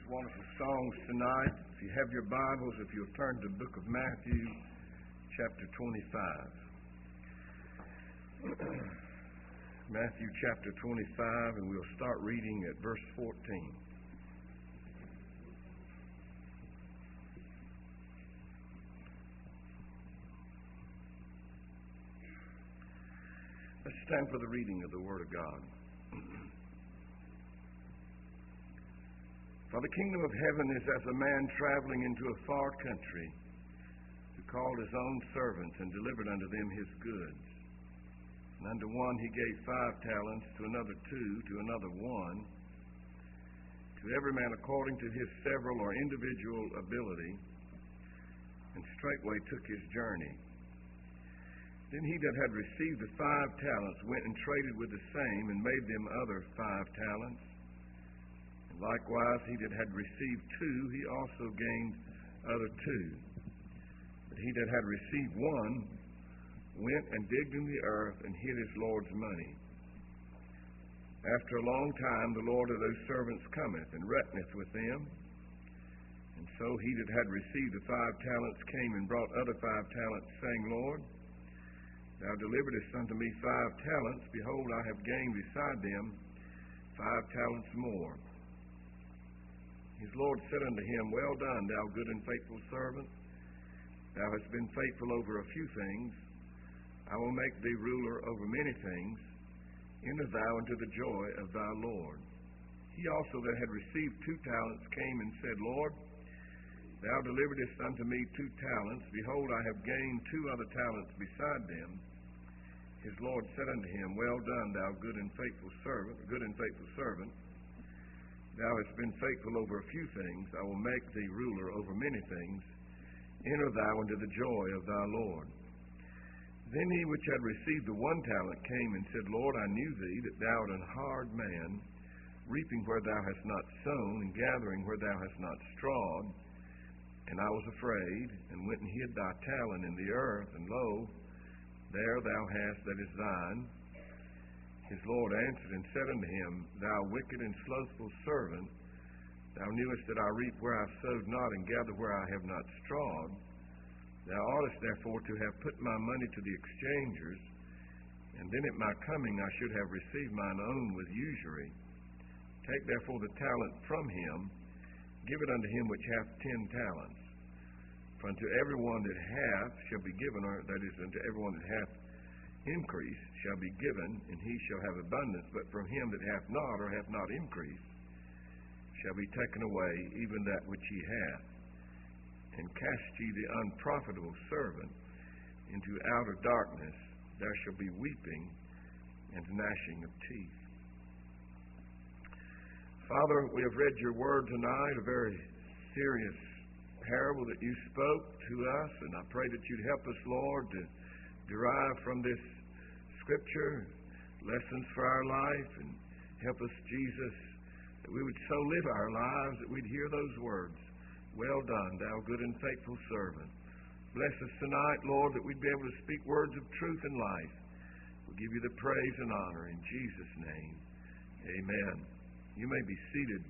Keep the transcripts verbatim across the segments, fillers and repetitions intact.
wonderful songs tonight. If you have your Bibles, if you'll turn to the book of Matthew, chapter twenty-five. Matthew chapter twenty-five, and we'll start reading at verse fourteen. Let's stand for the reading of the Word of God. For the kingdom of heaven is as a man traveling into a far country, who called his own servants and delivered unto them his goods. And unto one he gave five talents, to another two, to another one, to every man according to his several or individual ability, and straightway took his journey. Then he that had received the five talents went and traded with the same, and made them other five talents. Likewise, he that had received two, he also gained other two. But he that had received one went and digged in the earth and hid his Lord's money. After a long time, the Lord of those servants cometh and reckoneth with them. And so he that had received the five talents came and brought other five talents, saying, Lord, thou deliveredest unto me five talents. Behold, I have gained beside them five talents more. His Lord said unto him, Well done, thou good and faithful servant. Thou hast been faithful over a few things. I will make thee ruler over many things. Enter thou into the joy of thy Lord. He also that had received two talents came and said, Lord, thou deliveredest unto me two talents. Behold, I have gained two other talents beside them. His Lord said unto him, Well done, thou good and faithful servant, good and faithful servant. Thou hast been faithful over a few things. I will make thee ruler over many things. Enter thou into the joy of thy Lord. Then he which had received the one talent came and said, Lord, I knew thee, that thou art an hard man, reaping where thou hast not sown, and gathering where thou hast not strawed. And I was afraid, and went and hid thy talent in the earth, and lo, there thou hast that is thine. His Lord answered and said unto him, Thou wicked and slothful servant, thou knewest that I reap where I sowed not, and gather where I have not strawed. Thou oughtest therefore to have put my money to the exchangers, and then at my coming I should have received mine own with usury. Take therefore the talent from him, give it unto him which hath ten talents. For unto every one that hath shall be given, or that is, unto every one that hath increase shall be given, and he shall have abundance. But from him that hath not, or hath not increase, shall be taken away even that which he hath. And cast ye the unprofitable servant into outer darkness. There shall be weeping and gnashing of teeth. Father, we have read your word tonight, a very serious parable that you spoke to us, and I pray that you'd help us, Lord, to derive from this Scripture lessons for our life, and help us, Jesus, that we would so live our lives that we'd hear those words, Well done, thou good and faithful servant. Bless us tonight, Lord, that we'd be able to speak words of truth and life. We'll give you the praise and honor in Jesus' name. Amen. You may be seated.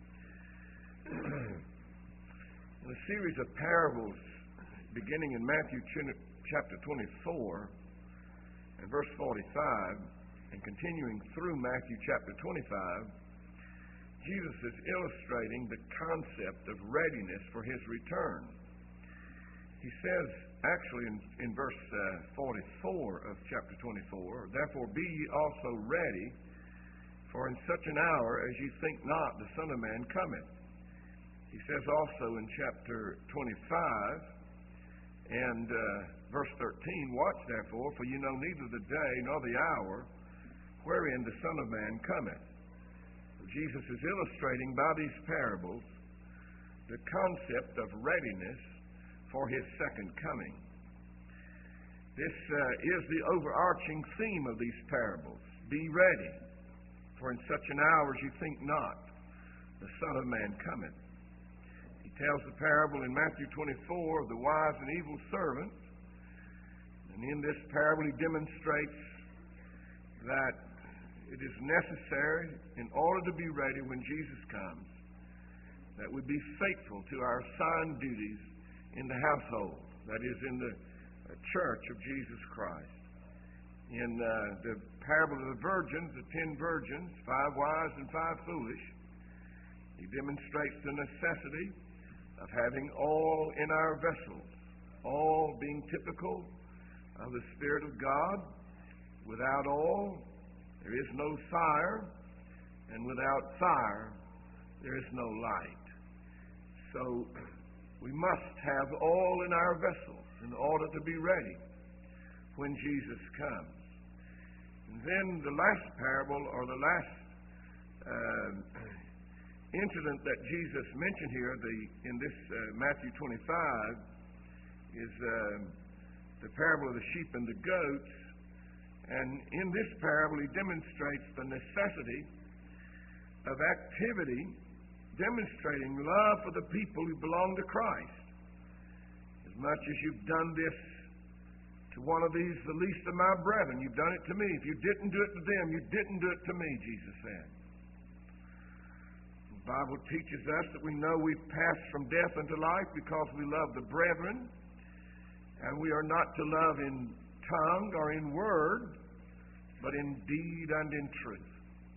In a series of parables beginning in Matthew chapter twenty-four and verse forty-five, and continuing through Matthew chapter twenty-five, Jesus is illustrating the concept of readiness for his return. He says, actually in, in verse uh, forty-four of chapter twenty-four, Therefore be ye also ready, for in such an hour as ye think not, the Son of Man cometh. He says also in chapter twenty-five and uh, verse thirteen, Watch therefore, for you know neither the day nor the hour wherein the Son of Man cometh. Jesus is illustrating by these parables the concept of readiness for his second coming. This uh, is the overarching theme of these parables. Be ready, for in such an hour as you think not, the Son of Man cometh. He tells the parable in Matthew twenty-four of the wise and evil servant. And in this parable he demonstrates that it is necessary, in order to be ready when Jesus comes, that we be faithful to our assigned duties in the household, that is, in the church of Jesus Christ. In uh, the parable of the virgins, the ten virgins, five wise and five foolish, he demonstrates the necessity of having oil in our vessels, oil being typical of the Spirit of God. Without oil, there is no fire, and without fire, there is no light. So we must have oil in our vessels in order to be ready when Jesus comes. And then the last parable, or the last uh, incident that Jesus mentioned here, the, in this uh, Matthew twenty-five, is uh, the parable of the sheep and the goats. And in this parable, he demonstrates the necessity of activity, demonstrating love for the people who belong to Christ. As much as you've done this to one of these, the least of my brethren, you've done it to me. If you didn't do it to them, you didn't do it to me, Jesus said. The Bible teaches us that we know we've passed from death unto life because we love the brethren, and we are not to love in tongue or in word, but in deed and in truth.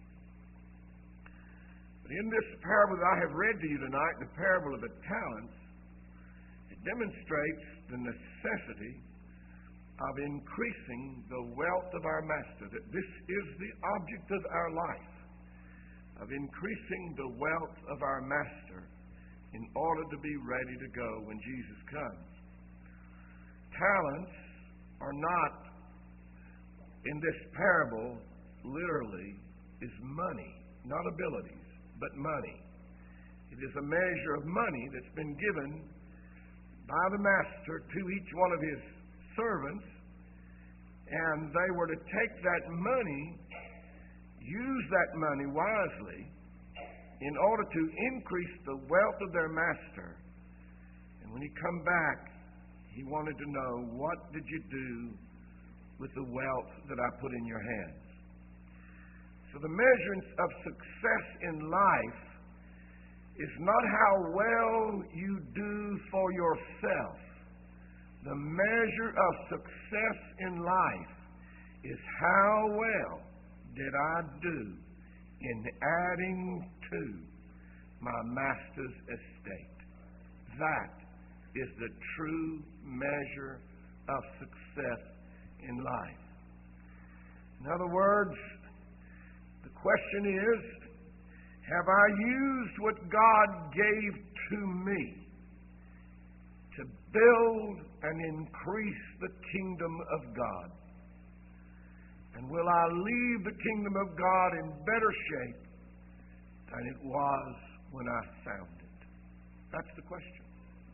But in this parable that I have read to you tonight, the parable of the talents, it demonstrates the necessity of increasing the wealth of our master, that this is the object of our life, of increasing the wealth of our master in order to be ready to go when Jesus comes. Talents are not, in this parable, literally, is money, not abilities, but money. It is a measure of money that's been given by the master to each one of his servants, and they were to take that money, use that money wisely, in order to increase the wealth of their master. And when he come back, he wanted to know, what did you do with the wealth that I put in your hands? So the measurement of success in life is not how well you do for yourself. The measure of success in life is how well did I do in adding to my master's estate. That is the true measure of success in life. In other words, the question is, have I used what God gave to me to build and increase the kingdom of God? And will I leave the kingdom of God in better shape than it was when I found it? That's the question.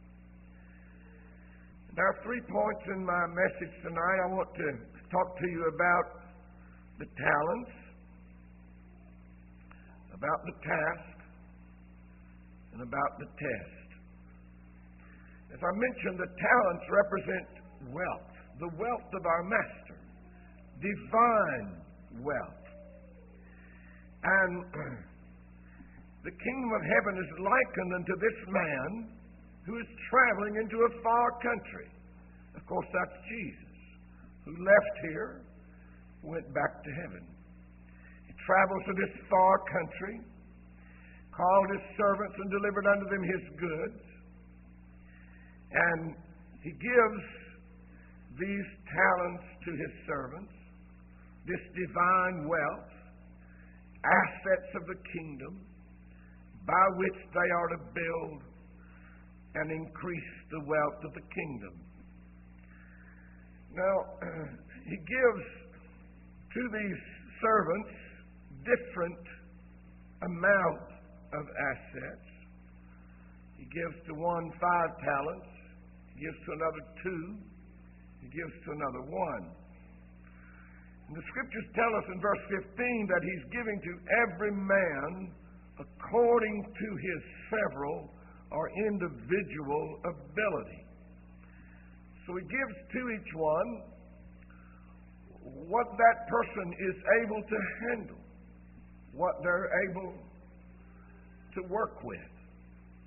There are three points in my message tonight. I want to talk to you about the talents, about the task, and about the test. As I mentioned, the talents represent wealth, the wealth of our master, divine wealth. And the kingdom of heaven is likened unto this man who is traveling into a far country. Of course, that's Jesus, who left here, went back to heaven. He traveled to this far country, called his servants and delivered unto them his goods. And he gives these talents to his servants, this divine wealth, assets of the kingdom, by which they are to build and increase the wealth of the kingdom. Now, he gives to these servants different amount of assets. He gives to one five talents. He gives to another two. He gives to another one. And the scriptures tell us in verse fifteen that he's giving to every man according to his several or individual ability. So he gives to each one what that person is able to handle, what they're able to work with.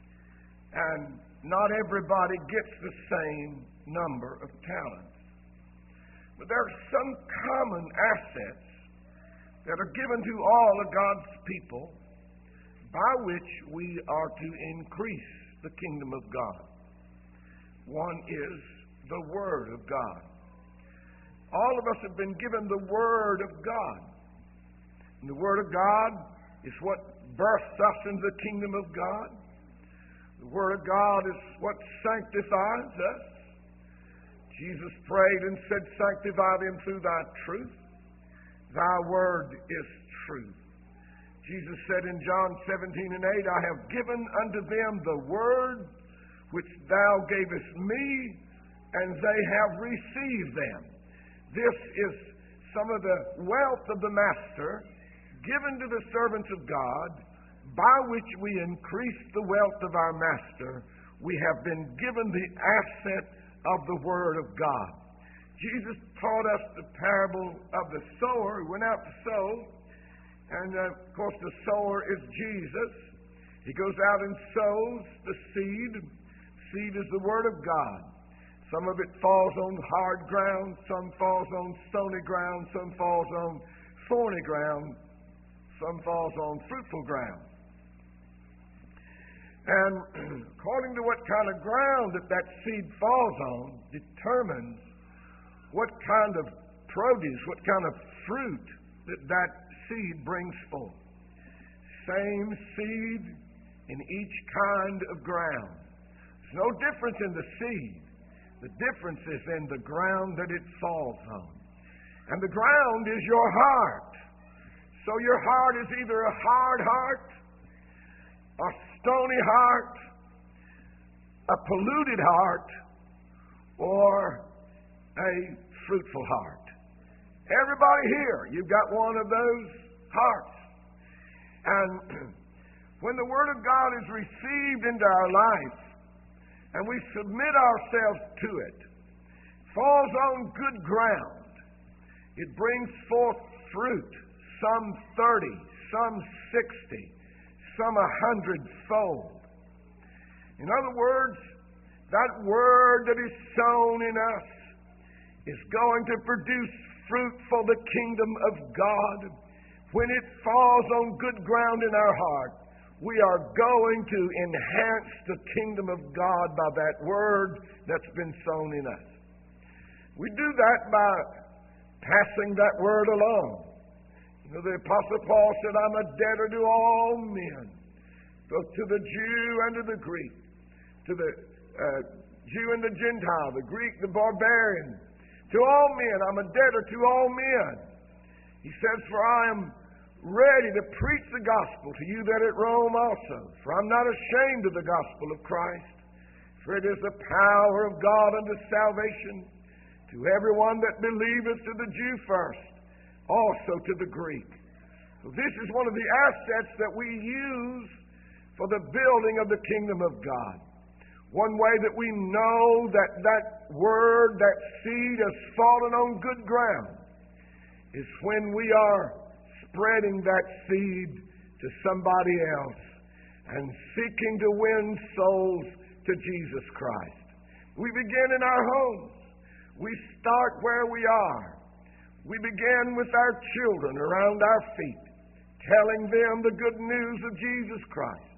And not everybody gets the same number of talents. But there are some common assets that are given to all of God's people by which we are to increase the kingdom of God. One is the Word of God. All of us have been given the Word of God. And the Word of God is what births us into the kingdom of God. The Word of God is what sanctifies us. Jesus prayed and said, "Sanctify them through thy truth. Thy word is truth." Jesus said in John seventeen and eight, "I have given unto them the word which thou gavest me, and they have received them." This is some of the wealth of the Master given to the servants of God, by which we increase the wealth of our Master. We have been given the asset of the Word of God. Jesus taught us the parable of the sower who went out to sow. And, uh, of course, the sower is Jesus. He goes out and sows the seed. Seed is the Word of God. Some of it falls on hard ground. Some falls on stony ground. Some falls on thorny ground. Some falls on fruitful ground. And according to what kind of ground that that seed falls on determines what kind of produce, what kind of fruit that that seed brings forth. Same seed in each kind of ground. There's no difference in the seed. The difference is in the ground that it falls on. And the ground is your heart. So your heart is either a hard heart, a stony heart, a polluted heart, or a fruitful heart. Everybody here, you've got one of those hearts. And when the Word of God is received into our life, and we submit ourselves to it, falls on good ground, it brings forth fruit, some thirty, some sixty, some a hundredfold. In other words, that word that is sown in us is going to produce fruit for the kingdom of God. When it falls on good ground in our heart, we are going to enhance the kingdom of God by that word that's been sown in us. We do that by passing that word along. You know, the Apostle Paul said, "I'm a debtor to all men, both to the Jew and to the Greek, to the uh, Jew and the Gentile, the Greek, the barbarian, to all men. I'm a debtor to all men." He says, "For I am ready to preach the gospel to you that at Rome also. For I'm not ashamed of the gospel of Christ. For it is the power of God unto salvation to everyone that believeth, to the Jew first, also to the Greek." So this is one of the assets that we use for the building of the kingdom of God. One way that we know that that word, that seed has fallen on good ground is when we are spreading that seed to somebody else and seeking to win souls to Jesus Christ. We begin in our homes. We start where we are. We begin with our children around our feet, telling them the good news of Jesus Christ,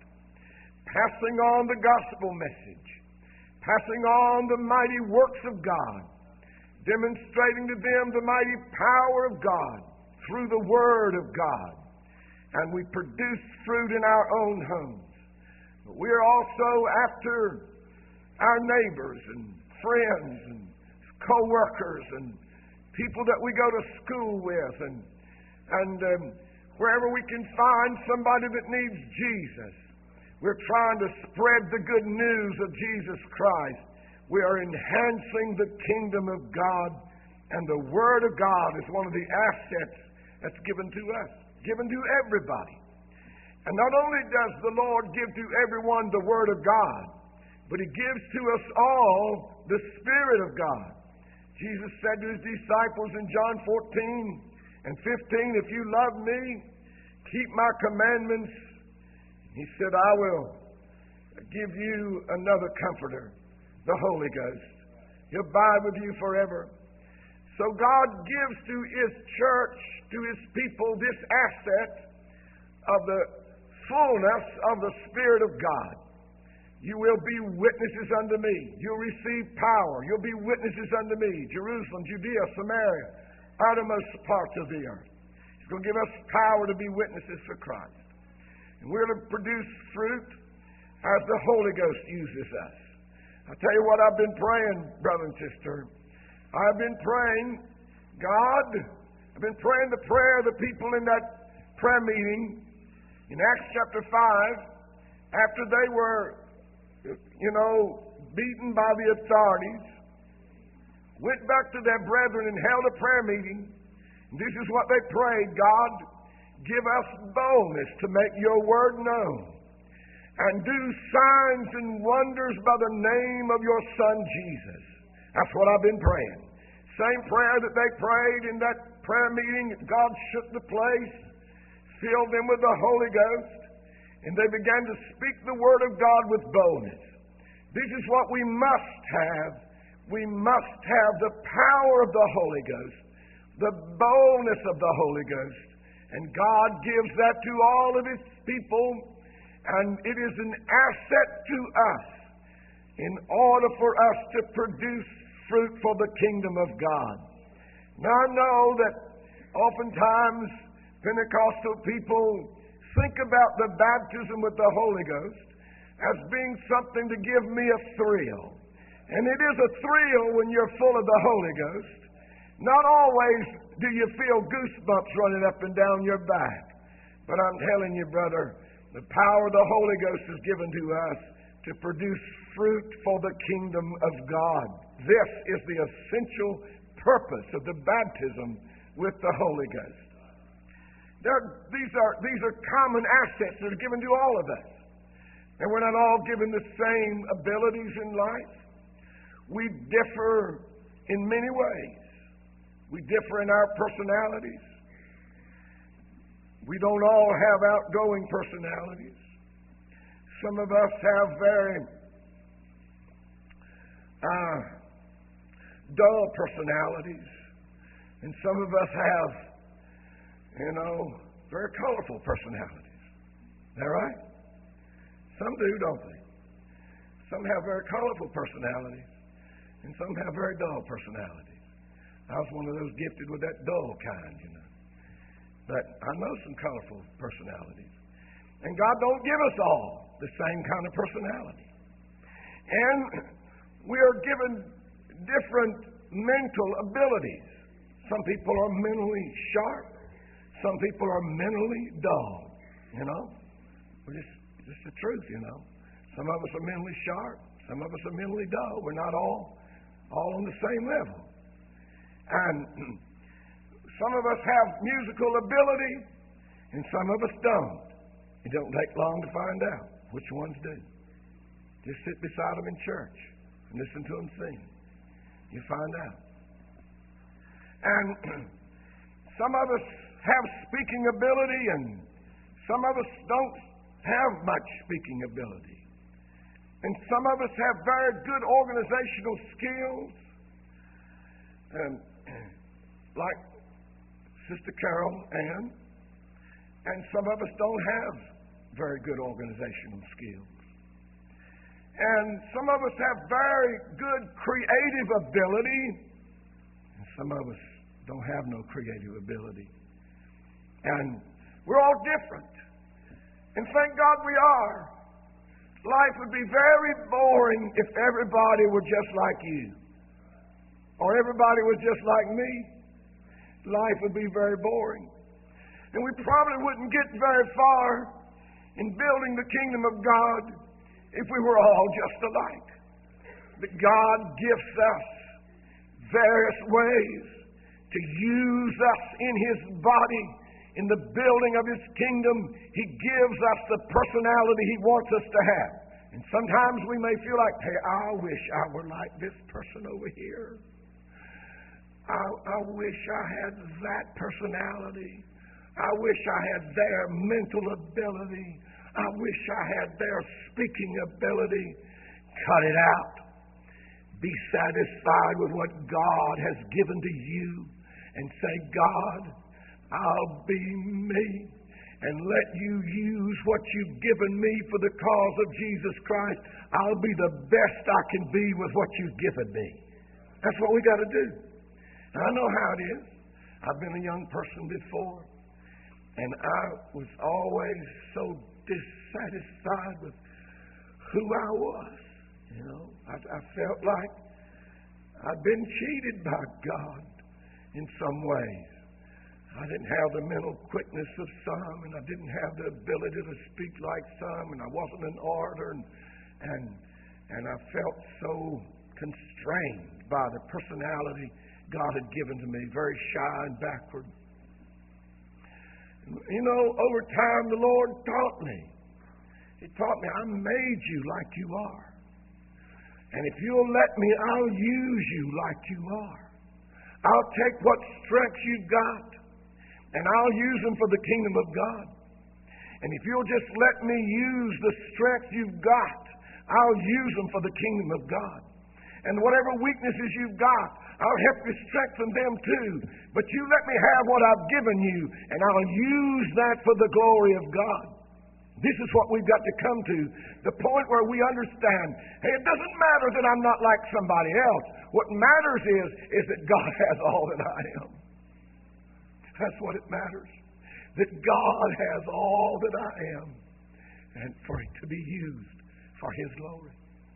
passing on the gospel message, passing on the mighty works of God, demonstrating to them the mighty power of God through the Word of God. And we produce fruit in our own homes. But we are also after our neighbors and friends and co-workers and people that we go to school with, and, and um, wherever we can find somebody that needs Jesus. We're trying to spread the good news of Jesus Christ. We are enhancing the kingdom of God, and the Word of God is one of the assets that's given to us, given to everybody. And not only does the Lord give to everyone the Word of God, but He gives to us all the Spirit of God. Jesus said to His disciples in John fourteen and fifteen, "If you love me, keep my commandments." He said, "I will give you another comforter, the Holy Ghost. He'll abide with you forever. So God gives to His church, to His people, this asset of the fullness of the Spirit of God. You will be witnesses unto me. You'll receive power. You'll be witnesses unto me. Jerusalem, Judea, Samaria, uttermost parts of the earth. He's going to give us power to be witnesses for Christ. And we're to produce fruit as the Holy Ghost uses us. I'll tell you what I've been praying, brother and sister. I've been praying, God, I've been praying the prayer of the people in that prayer meeting in Acts chapter five, after they were, you know, beaten by the authorities, went back to their brethren and held a prayer meeting. And this is what they prayed: God, give us boldness to make your word known, and do signs and wonders by the name of your Son Jesus. That's what I've been praying. Same prayer that they prayed in that prayer meeting. God shook the place, filled them with the Holy Ghost, and they began to speak the word of God with boldness. This is what we must have. We must have the power of the Holy Ghost, the boldness of the Holy Ghost. And God gives that to all of His people, and it is an asset to us in order for us to produce fruit for the kingdom of God. Now I know that oftentimes Pentecostal people think about the baptism with the Holy Ghost as being something to give me a thrill. And it is a thrill when you're full of the Holy Ghost. Not always do you feel goosebumps running up and down your back. But I'm telling you, brother, the power of the Holy Ghost is given to us to produce fruit for the kingdom of God. This is the essential purpose of the baptism with the Holy Ghost. There, these are these are common assets that are given to all of us. And we're not all given the same abilities in life. We differ in many ways. We differ in our personalities. We don't all have outgoing personalities. Some of us have very uh, dull personalities. And some of us have, you know, very colorful personalities. Is that right? Some do, don't they? Some have very colorful personalities, and some have very dull personalities. I was one of those gifted with that dull kind, you know. But I know some colorful personalities. And God don't give us all the same kind of personality. And we are given different mental abilities. Some people are mentally sharp. Some people are mentally dull, you know. We're just, just the truth, you know. Some of us are mentally sharp. Some of us are mentally dull. We're not all, all on the same level. And some of us have musical ability, and some of us don't. It don't take long to find out which ones do. Just sit beside them in church and listen to them sing. You find out. And some of us have speaking ability, and some of us don't have much speaking ability. And some of us have very good organizational skills. And like Sister Carol Ann, and some of us don't have very good organizational skills. And some of us have very good creative ability, and some of us don't have no creative ability. And we're all different. And thank God we are. Life would be very boring if everybody were just like you, or everybody was just like me. Life would be very boring. And we probably wouldn't get very far in building the kingdom of God if we were all just alike. But God gifts us various ways to use us in His body, in the building of His kingdom. He gives us the personality He wants us to have. And sometimes we may feel like, hey, I wish I were like this person over here. I, I wish I had that personality. I wish I had their mental ability. I wish I had their speaking ability. Cut it out. Be satisfied with what God has given to you and say, God, I'll be me and let you use what you've given me for the cause of Jesus Christ. I'll be the best I can be with what you've given me. That's what we got to do. And I know how it is. I've been a young person before, and I was always so dissatisfied with who I was. You know, I, I felt like I'd been cheated by God in some ways. I didn't have the mental quickness of some, and I didn't have the ability to speak like some, and I wasn't an orator, and and, and I felt so constrained by the personality God had given to me, very shy and backward. You know, over time the Lord taught me. He taught me, I made you like you are. And if you'll let me, I'll use you like you are. I'll take what strengths you've got, and I'll use them for the kingdom of God. And if you'll just let me use the strength you've got, I'll use them for the kingdom of God. And whatever weaknesses you've got, I'll help you strengthen them too. But you let me have what I've given you, and I'll use that for the glory of God. This is what we've got to come to, the point where we understand, hey, it doesn't matter that I'm not like somebody else. What matters is, is that God has all that I am. That's what it matters. That God has all that I am, and for it to be used for His glory.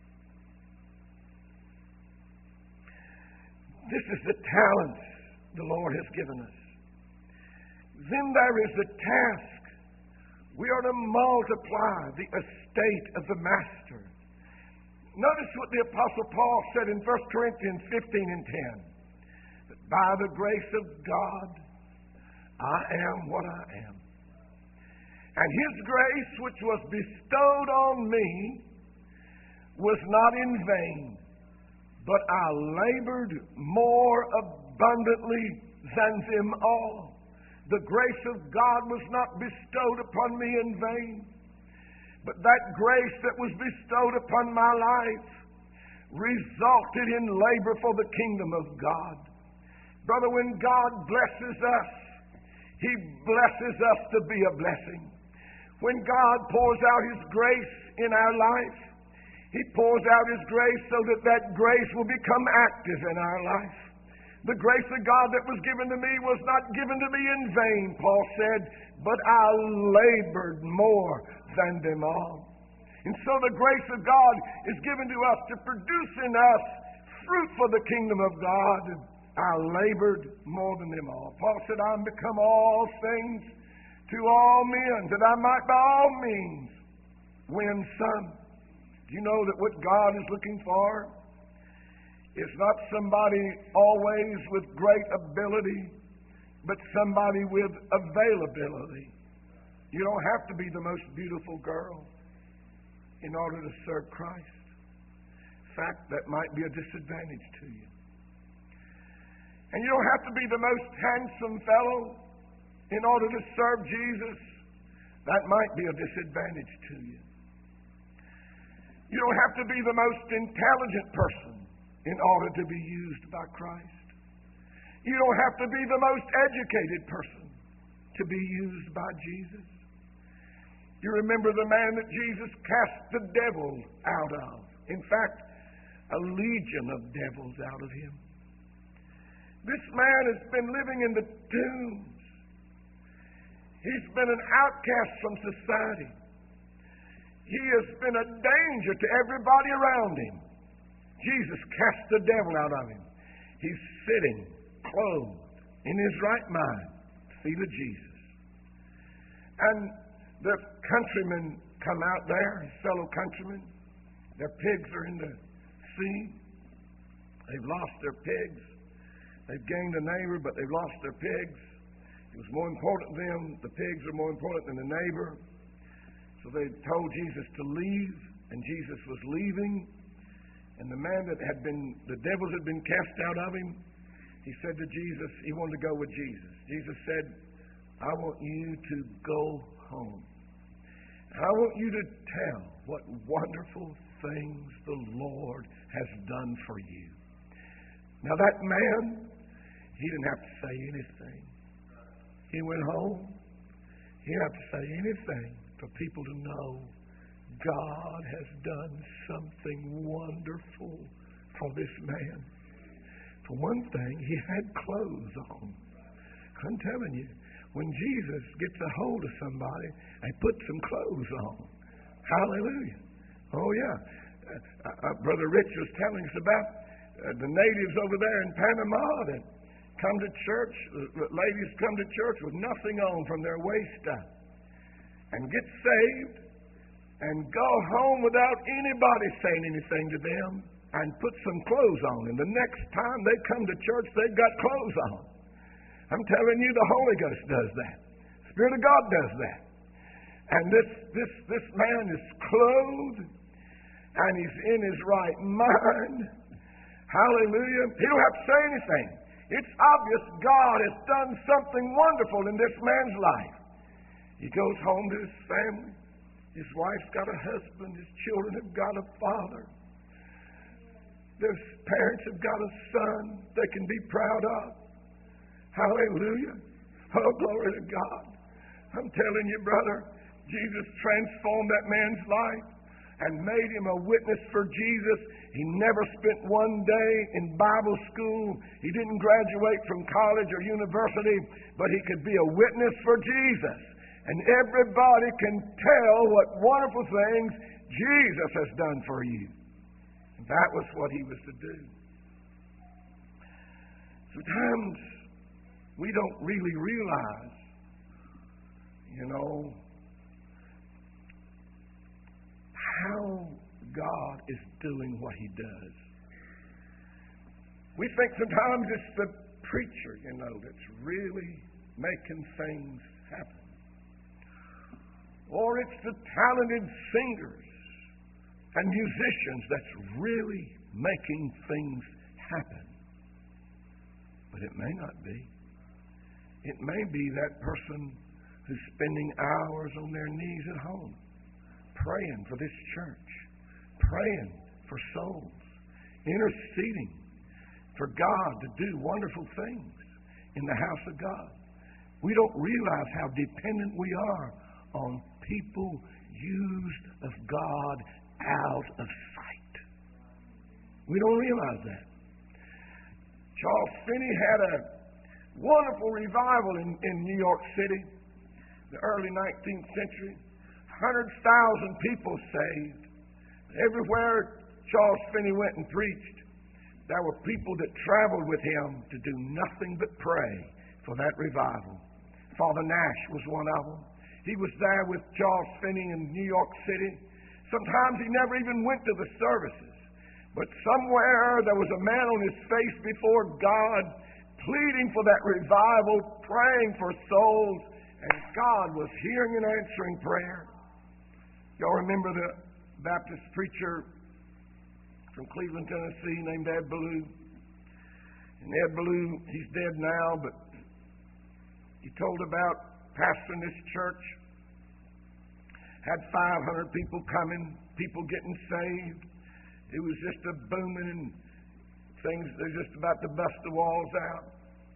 This is the talents the Lord has given us. Then there is the task. We are to multiply the estate of the Master. Notice what the Apostle Paul said in First Corinthians fifteen and ten. That by the grace of God, I am what I am. And His grace, which was bestowed on me, was not in vain, but I labored more abundantly than them all. The grace of God was not bestowed upon me in vain, but that grace that was bestowed upon my life resulted in labor for the kingdom of God. Brother, when God blesses us, He blesses us to be a blessing. When God pours out His grace in our life, He pours out His grace so that that grace will become active in our life. The grace of God that was given to me was not given to me in vain, Paul said, but I labored more than them all. And so the grace of God is given to us to produce in us fruit for the kingdom of God. I labored more than them all. Paul said, I'm become all things to all men, that I might by all means win some. Do you know that what God is looking for is not somebody always with great ability, but somebody with availability? You don't have to be the most beautiful girl in order to serve Christ. In fact, that might be a disadvantage to you. And you don't have to be the most handsome fellow in order to serve Jesus. That might be a disadvantage to you. You don't have to be the most intelligent person in order to be used by Christ. You don't have to be the most educated person to be used by Jesus. You remember the man that Jesus cast the devil out of. In fact, a legion of devils out of him. This man has been living in the tombs. He's been an outcast from society. He has been a danger to everybody around him. Jesus cast the devil out of him. He's sitting, clothed, in his right mind, at the feet of Jesus. And the countrymen come out there, his fellow countrymen. Their pigs are in the sea. They've lost their pigs. They've gained a neighbor, but they've lost their pigs. It was more important to them. The pigs are more important than the neighbor. So they told Jesus to leave, and Jesus was leaving. And the man that had been, the devils had been cast out of him, he said to Jesus, he wanted to go with Jesus. Jesus said, I want you to go home. I want you to tell what wonderful things the Lord has done for you. Now that man, he didn't have to say anything. He went home. He didn't have to say anything for people to know God has done something wonderful for this man. For one thing, he had clothes on. I'm telling you, when Jesus gets a hold of somebody, they put some clothes on. Hallelujah. Oh, yeah. Uh, uh, Brother Rich was telling us about uh, the natives over there in Panama that come to church, uh, ladies come to church with nothing on from their waist up and get saved and go home without anybody saying anything to them and put some clothes on. And the next time they come to church, they've got clothes on. I'm telling you, the Holy Ghost does that. The Spirit of God does that. And this, this, this man is clothed and he's in his right mind. Hallelujah. He don't have to say anything. It's obvious God has done something wonderful in this man's life. He goes home to his family. His wife's got a husband. His children have got a father. Their parents have got a son they can be proud of. Hallelujah. Oh, glory to God. I'm telling you, brother, Jesus transformed that man's life and made him a witness for Jesus. He never spent one day in Bible school. He didn't graduate from college or university, but he could be a witness for Jesus. And everybody can tell what wonderful things Jesus has done for you. And that was what he was to do. Sometimes we don't really realize, you know, how God is doing what he does. We think sometimes it's the preacher, you know, that's really making things happen. Or it's the talented singers and musicians that's really making things happen. But it may not be. It may be that person who's spending hours on their knees at home, praying for this church, praying for souls, interceding for God to do wonderful things in the house of God. We don't realize how dependent we are on people used of God out of sight. We don't realize that. Charles Finney had a wonderful revival in, in New York City, the early nineteenth century. one hundred thousand people saved. Everywhere Charles Finney went and preached, there were people that traveled with him to do nothing but pray for that revival. Father Nash was one of them. He was there with Charles Finney in New York City. Sometimes he never even went to the services. But somewhere there was a man on his face before God, pleading for that revival, praying for souls, and God was hearing and answering prayer. Y'all remember the Baptist preacher from Cleveland, Tennessee, named Ed Ballou? And Ed Ballou, he's dead now, but he told about pastoring this church. Had five hundred people coming, people getting saved. It was just a booming and things, they're just about to bust the walls out.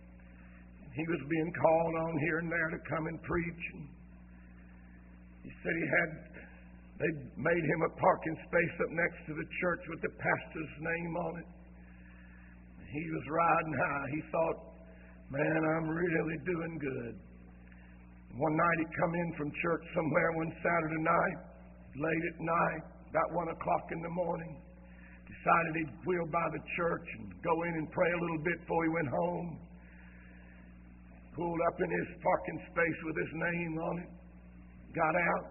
He was being called on here and there to come and preach. And he said he had, they made him a parking space up next to the church with the pastor's name on it. He was riding high. He thought, man, I'm really doing good. One night he'd come in from church somewhere one Saturday night, late at night, about one o'clock in the morning. Decided he'd wheel by the church and go in and pray a little bit before he went home. Pulled up in his parking space with his name on it. Got out.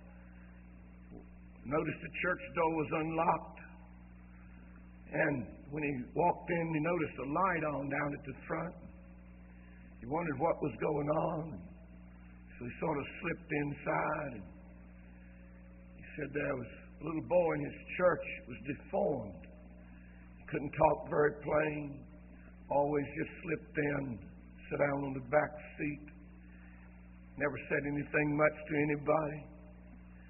Noticed the church door was unlocked. And when he walked in, he noticed a light on down at the front. He wondered what was going on. So he sort of slipped inside. And he said there was a little boy in his church, was deformed. He couldn't talk very plain. Always just slipped in, sat down on the back seat. Never said anything much to anybody.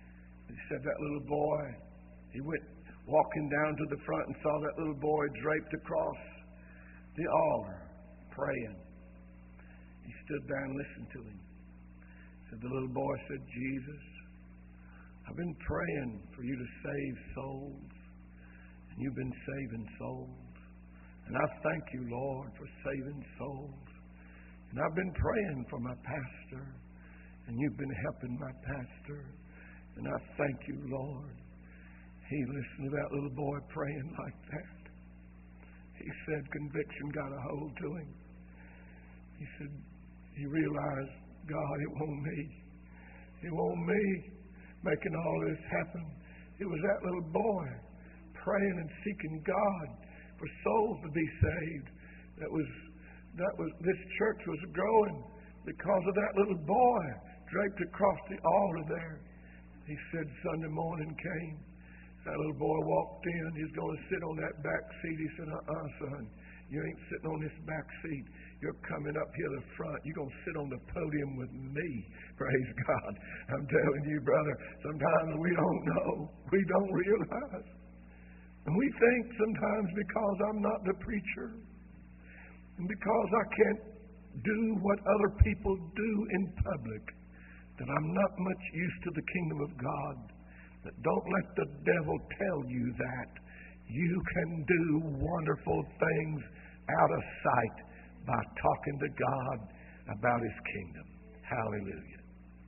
He said that little boy, he went walking down to the front and saw that little boy draped across the altar, praying. He stood there and listened to him. Said the little boy said, Jesus, I've been praying for you to save souls, and you've been saving souls. And I thank you, Lord, for saving souls. And I've been praying for my pastor, and you've been helping my pastor. And I thank you, Lord. He listened to that little boy praying like that. He said conviction got a hold to him. He said he realized, God, it wasn't me. It wasn't me making all this happen. It was that little boy praying and seeking God for souls to be saved. That was that was this church was growing because of that little boy draped across the altar there. He said Sunday morning came. That little boy walked in. He's going to sit on that back seat. He said, uh-uh, son. You ain't sitting on this back seat. You're coming up here to the front. You're going to sit on the podium with me. Praise God. I'm telling you, brother, sometimes we don't know. We don't realize. And we think sometimes because I'm not the preacher and because I can't do what other people do in public, that I'm not much used to the kingdom of God. But don't let the devil tell you that. You can do wonderful things out of sight by talking to God about His kingdom. Hallelujah.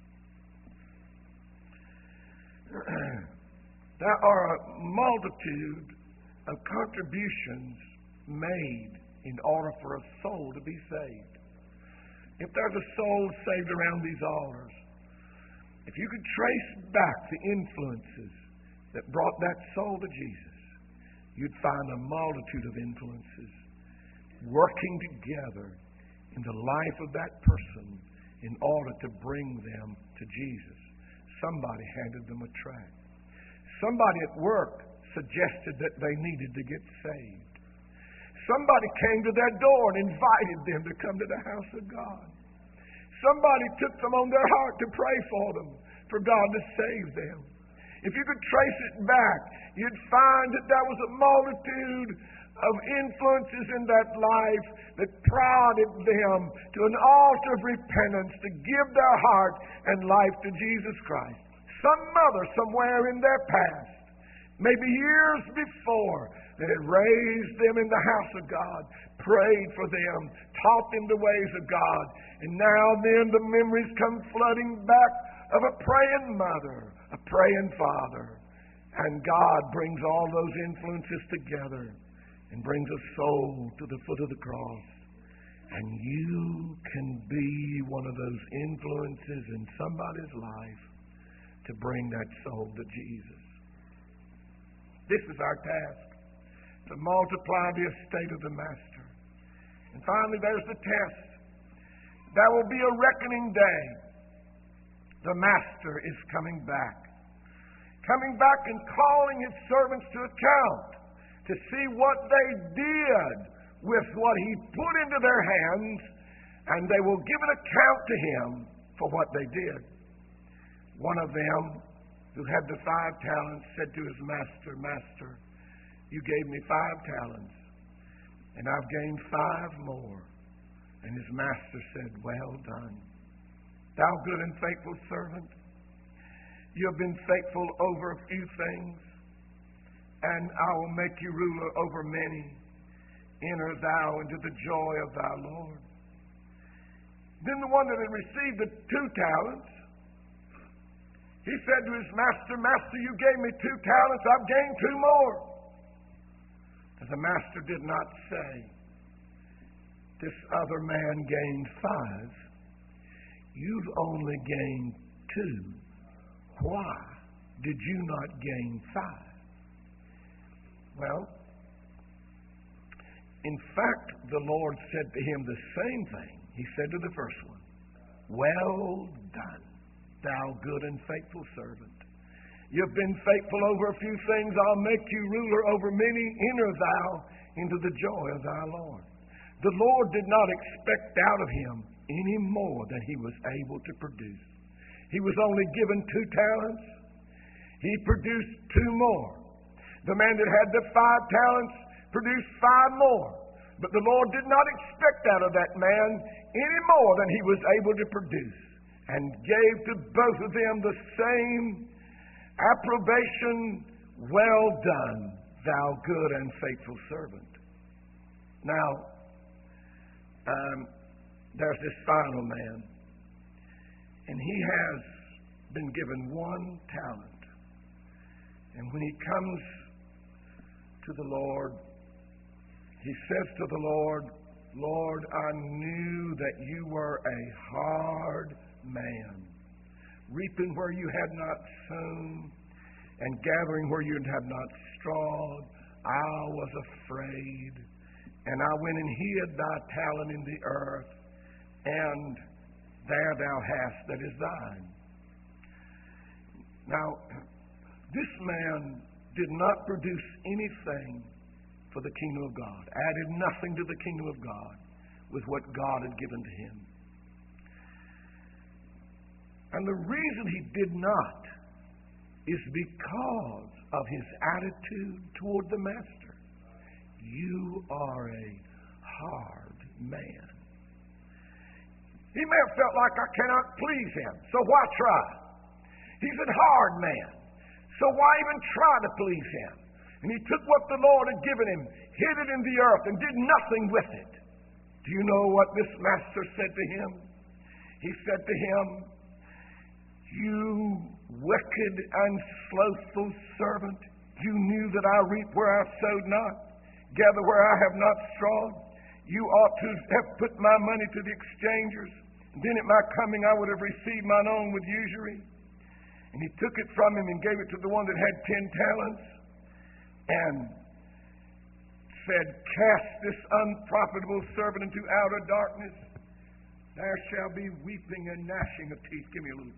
There are a multitude of contributions made in order for a soul to be saved. If there's a soul saved around these altars, if you could trace back the influences that brought that soul to Jesus, you'd find a multitude of influences working together in the life of that person in order to bring them to Jesus. Somebody handed them a tract. Somebody at work suggested that they needed to get saved. Somebody came to their door and invited them to come to the house of God. Somebody took them on their heart to pray for them, for God to save them. If you could trace it back, you'd find that there was a multitude of influences in that life that prodded them to an altar of repentance to give their heart and life to Jesus Christ. Some mother somewhere in their past, maybe years before, that had raised them in the house of God, prayed for them, taught them the ways of God, and now then the memories come flooding back of a praying mother, a praying father, and God brings all those influences together and brings a soul to the foot of the cross. And you can be one of those influences in somebody's life to bring that soul to Jesus. This is our task, to multiply the estate of the Master. And finally, there's the test. There will be a reckoning day. The Master is coming back. Coming back and calling His servants to account to see what they did with what He put into their hands, and they will give an account to Him for what they did. One of them, who had the five talents, said to his master, Master, you gave me five talents, and I've gained five more. And his master said, well done, thou good and faithful servant. You have been faithful over a few things, and I will make you ruler over many. Enter thou into the joy of thy Lord. Then the one that had received the two talents, he said to his master, Master, you gave me two talents, I've gained two more. And the master did not say, this other man gained five. You've only gained two. Why did you not gain five? Well, in fact, the Lord said to him the same thing He said to the first one. Well done, thou good and faithful servant. You've been faithful over a few things. I'll make you ruler over many. Enter thou into the joy of thy Lord. The Lord did not expect out of him any more than he was able to produce. He was only given two talents. He produced two more. The man that had the five talents produced five more. But the Lord did not expect out of that man any more than he was able to produce, and gave to both of them the same approbation, well done, thou good and faithful servant. Now, um, there's this final man, and he has been given one talent. And when he comes to the Lord, he says to the Lord, Lord, I knew that you were a hard man, reaping where you had not sown, and gathering where you had not strawed. I was afraid, and I went and hid thy talent in the earth, and there thou hast that is thine. Now, this man did not produce anything for the kingdom of God, added nothing to the kingdom of God with what God had given to him. And the reason he did not is because of his attitude toward the master. You are a hard man. He may have felt like, I cannot please him, so why try? He's a hard man, so why even try to please him? And he took what the Lord had given him, hid it in the earth, and did nothing with it. Do you know what this master said to him? He said to him, you wicked and slothful servant, you knew that I reap where I sowed not, gather where I have not strawed. You ought to have put my money to the exchangers. Then at my coming I would have received mine own with usury. And he took it from him and gave it to the one that had ten talents, and said, cast this unprofitable servant into outer darkness. There shall be weeping and gnashing of teeth. Give me a little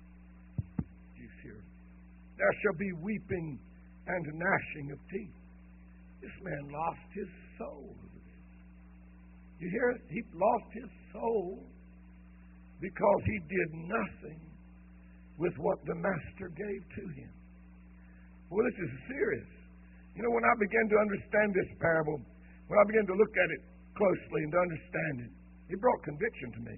juice here. There shall be weeping and gnashing of teeth. This man lost his soul. You hear it? He lost his soul because he did nothing with what the master gave to him. Well, this is serious. You know, when I began to understand this parable, when I began to look at it closely and to understand it, it brought conviction to me.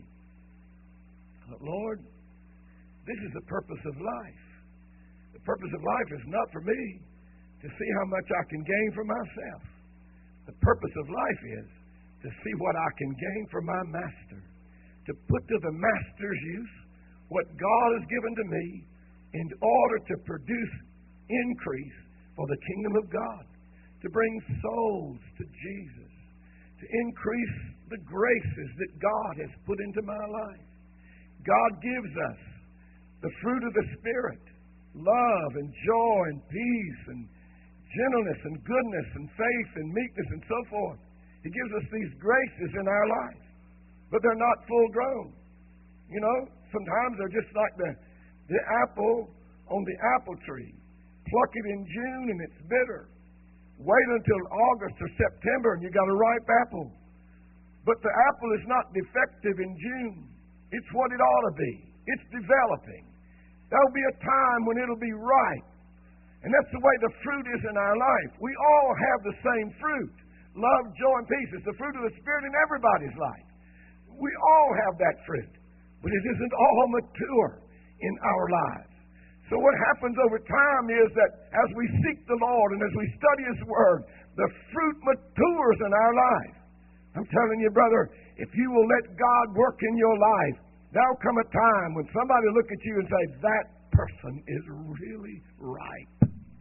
But Lord, this is the purpose of life. The purpose of life is not for me to see how much I can gain for myself. The purpose of life is to see what I can gain for my master, to put to the master's use what God has given to me in order to produce increase for the kingdom of God, to bring souls to Jesus, to increase the graces that God has put into my life. God gives us the fruit of the Spirit, love and joy and peace and gentleness and goodness and faith and meekness and so forth. He gives us these graces in our life, but they're not full grown. You know, sometimes they're just like the, the apple on the apple tree. Pluck it in June and it's bitter. Wait until August or September and you got a ripe apple. But the apple is not defective in June. It's what it ought to be. It's developing. There'll be a time when it'll be ripe. And that's the way the fruit is in our life. We all have the same fruit. Love, joy, and peace. It's the fruit of the Spirit in everybody's life. We all have that fruit. But it isn't all mature in our lives. So what happens over time is that as we seek the Lord and as we study His Word, the fruit matures in our life. I'm telling you, brother, if you will let God work in your life, there'll come a time when somebody will look at you and say, that person is really ripe.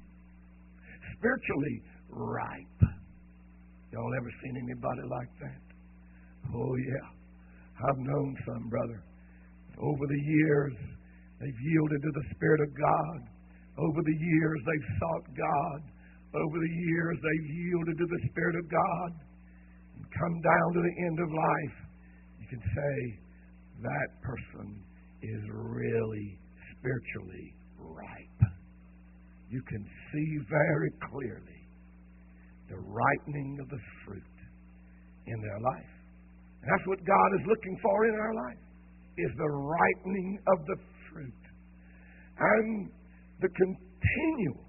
Spiritually ripe. Y'all ever seen anybody like that? Oh, yeah. I've known some, brother. Over the years, they've yielded to the Spirit of God. Over the years, they've sought God. Over the years, they've yielded to the Spirit of God. And come down to the end of life, you can say, that person is really spiritually ripe. You can see very clearly the ripening of the fruit in their life. And that's what God is looking for in our life, is the ripening of the fruit. And the continual,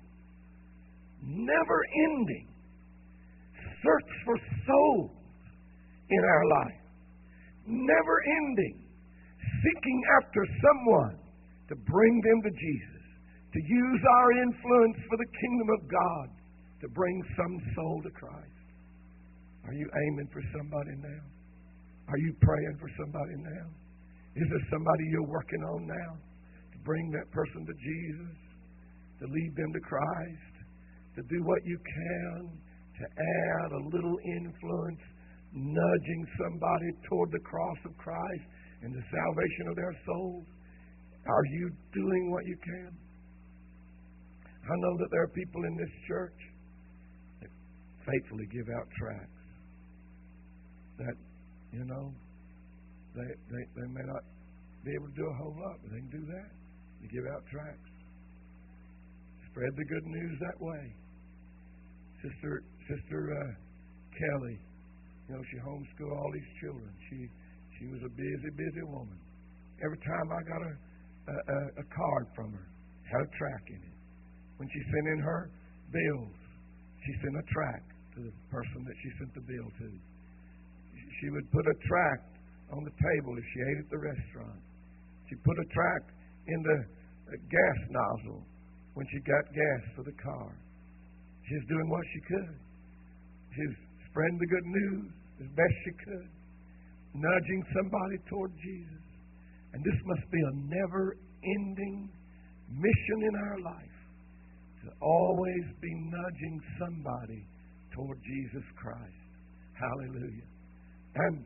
never-ending search for souls in our life. Never-ending seeking after someone to bring them to Jesus, to use our influence for the kingdom of God to bring some soul to Christ. Are you aiming for somebody now? Are you praying for somebody now? Is there somebody you're working on now to bring that person to Jesus, to lead them to Christ, to do what you can to add a little influence, nudging somebody toward the cross of Christ and the salvation of their souls? Are you doing what you can? I know that there are people in this church that faithfully give out tracts. That, you know, they, they, they may not be able to do a whole lot, but they can do that. You give out tracts. Spread the good news that way. Sister Sister uh, Kelly, you know, she homeschooled all these children. She she was a busy, busy woman. Every time I got a, a, a card from her, had a tract in it. When she sent in her bills, she sent a tract to the person that she sent the bill to. She would put a tract on the table if she ate at the restaurant. She put a tract in the gas nozzle when she got gas for the car. She's doing what she could. She's spreading the good news as best she could, nudging somebody toward Jesus. And this must be a never-ending mission in our life, to always be nudging somebody toward Jesus Christ. Hallelujah. And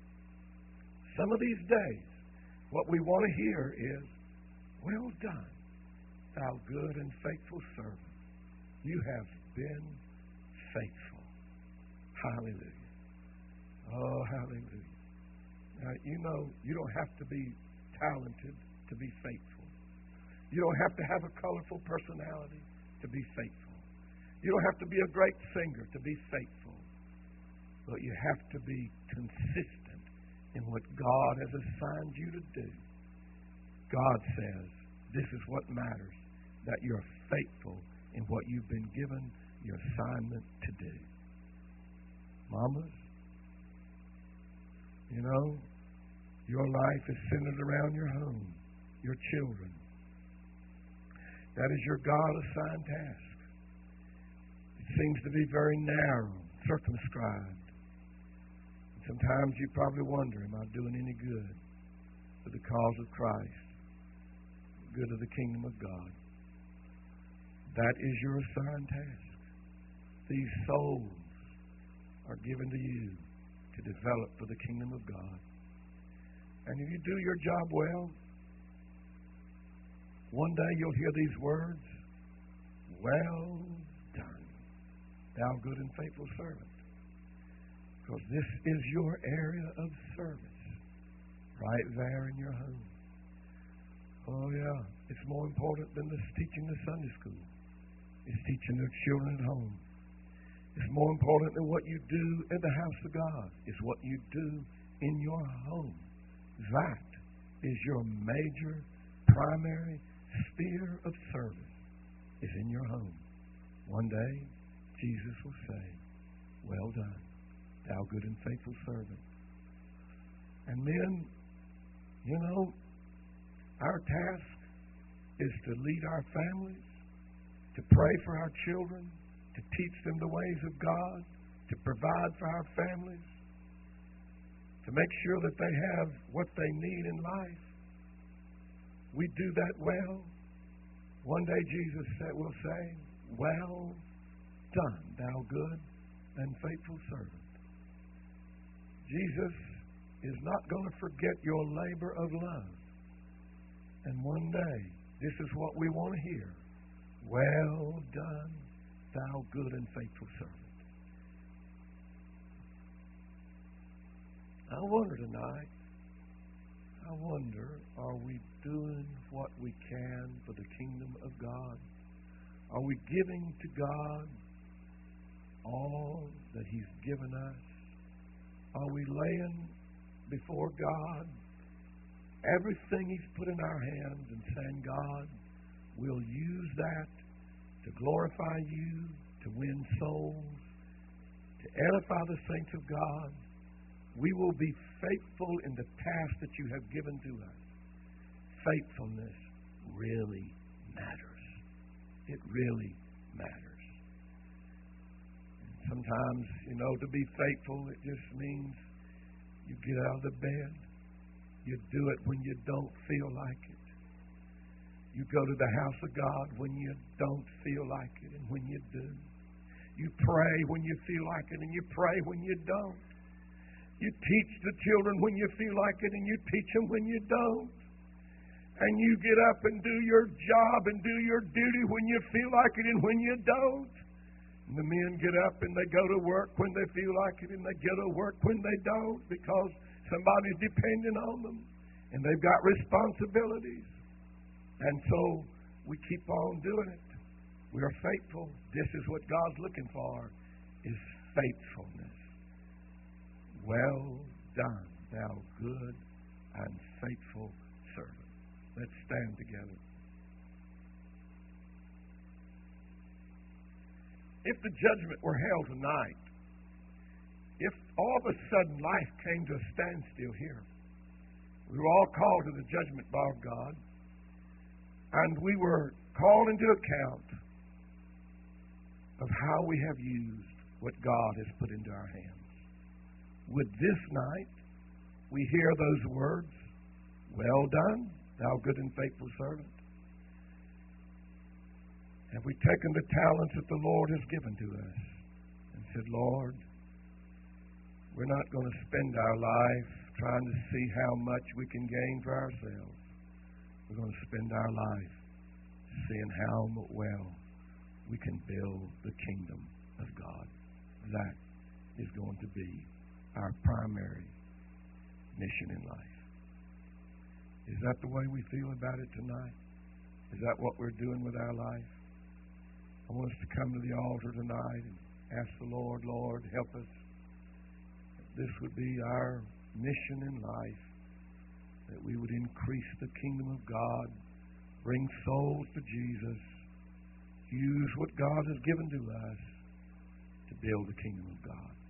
some of these days, what we want to hear is, well done, thou good and faithful servant. You have been faithful. Hallelujah. Oh, hallelujah. Now, you know, you don't have to be talented to be faithful. You don't have to have a colorful personality to be faithful. You don't have to be a great singer to be faithful. But you have to be consistent in what God has assigned you to do. God says this is what matters, that you're faithful in what you've been given your assignment to do. Mamas, you know, your life is centered around your home, your children. That is your God-assigned task. It seems to be very narrow, circumscribed. Sometimes you probably wonder, am I doing any good for the cause of Christ, the good of the kingdom of God? That is your assigned task. These souls are given to you to develop for the kingdom of God. And if you do your job well, one day you'll hear these words, well done, thou good and faithful servant. Because this is your area of service, right there in your home. Oh, yeah. It's more important than this teaching the Sunday school. It's teaching their children at home. It's more important than what you do in the house of God. It's what you do in your home. That is your major, primary sphere of service, is in your home. One day, Jesus will say, well done, thou good and faithful servant. And men, you know, our task is to lead our families, to pray for our children, to teach them the ways of God, to provide for our families, to make sure that they have what they need in life. We do that well. One day Jesus said, will say, well done, thou good and faithful servant. Jesus is not going to forget your labor of love. And one day, this is what we want to hear. Well done, thou good and faithful servant. I wonder tonight, I wonder, are we doing what we can for the kingdom of God? Are we giving to God all that He's given us? Are we laying before God everything He's put in our hands and saying, God, we'll use that to glorify you, to win souls, to edify the saints of God. We will be faithful in the task that you have given to us. Faithfulness really matters. It really matters. And sometimes, you know, to be faithful, it just means you get out of the bed. You do it when you don't feel like it. You go to the house of God when you don't feel like it and when you do. You pray when you feel like it and you pray when you don't. You teach the children when you feel like it and you teach them when you don't. And you get up and do your job and do your duty when you feel like it and when you don't. And the men get up and they go to work when they feel like it and they go to work when they don't because somebody's depending on them and they've got responsibilities. And so we keep on doing it. We are faithful. This is what God's looking for, is faithfulness. Well done, thou good and faithful servant. Let's stand together. If the judgment were held tonight, if all of a sudden life came to a standstill here, we were all called to the judgment bar of God, and we were called into account of how we have used what God has put into our hands. Would this night we hear those words, well done, thou good and faithful servant? Have we taken the talents that the Lord has given to us and said, Lord, we're not going to spend our life trying to see how much we can gain for ourselves. We're going to spend our life seeing how well we can build the kingdom of God. That is going to be our primary mission in life. Is that the way we feel about it tonight? Is that what we're doing with our life? I want us to come to the altar tonight and ask the Lord, Lord, help us. This would be our mission in life, that we would increase the kingdom of God, bring souls to Jesus, use what God has given to us to build the kingdom of God.